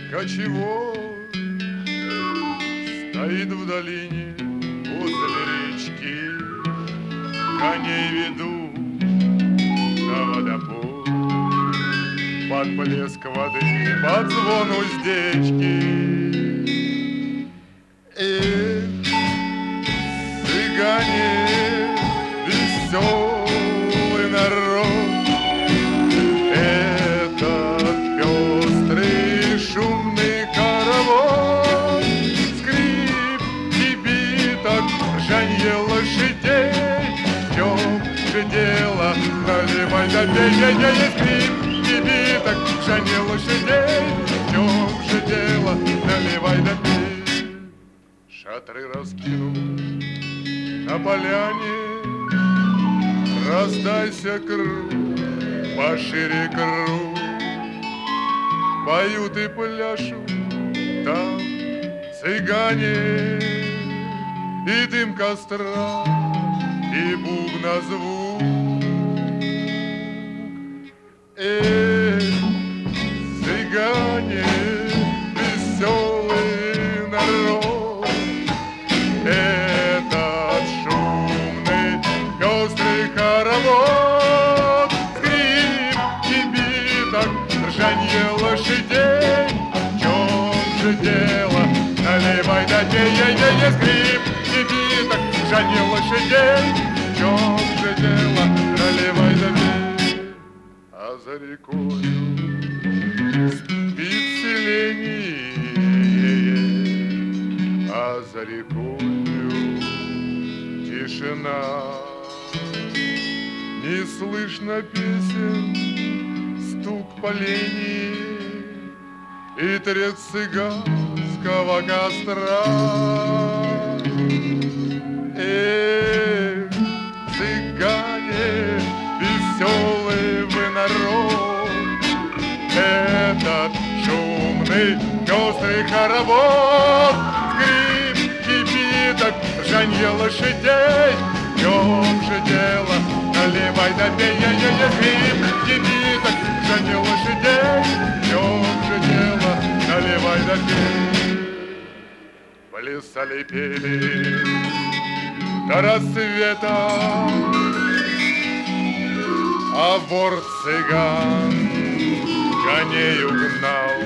Кочевой стоит в долине возле речки, коней ведут на водопой, под плеск воды, под звон уздечки. Эх, цыгане, веселый народ, этот пестрый шумный хоровод, скрип кибиток, ржанье лошадей, в чем же дело, наливай да пей, скрип кибиток, ржанье лошадей, в чем же дело, наливай да пей. Шатры раскинул на поляне, раздайся круг, пошире круг, поют и пляшут там цыгане, и дым костра, и бубна звук. Эх, цыгане, веселый народ, этот шумный, пестрый хоровод, скрип кибиток, ржанье лошадей, в чем же дело, наливай да пей, скрип кибиток, ржанье лошадей, в чем же дело, наливай да пей. А за рекою спит селение, а за рекою тишина, не слышно песен, стук полений и трет цыганского костра. Эх, цыгане, веселый вы народ, этот шумный, пестрый хоровод, скрип кибиток, ржанье лошадей, в чем же дело, наливай да пей, скрип кибиток, ржанье лошадей, в чем же дело, наливай да пей. Плясали, пели до рассвета, а вор цыган коней угнал.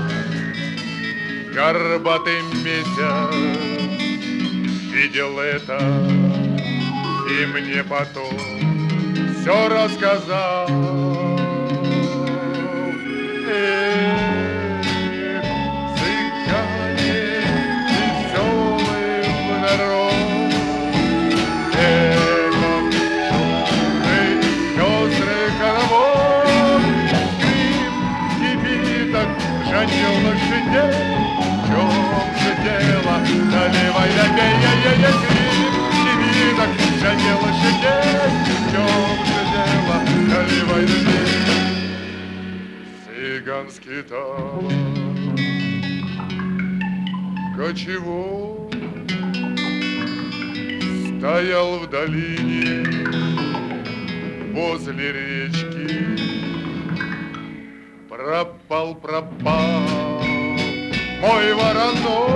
Горбатый месяц видел это и мне потом все рассказал. Эх, цыгане, веселый народ, этот шумный, пестрый хоровод, скрип кибиток, ржанье лошадей, в чем же дело, наливай да пей, скрип кибиток, ржанье лошадей, в чем же дело, наливай да пей. Цыганский танк кочевой стоял в долине возле речки, пропал мой вороной.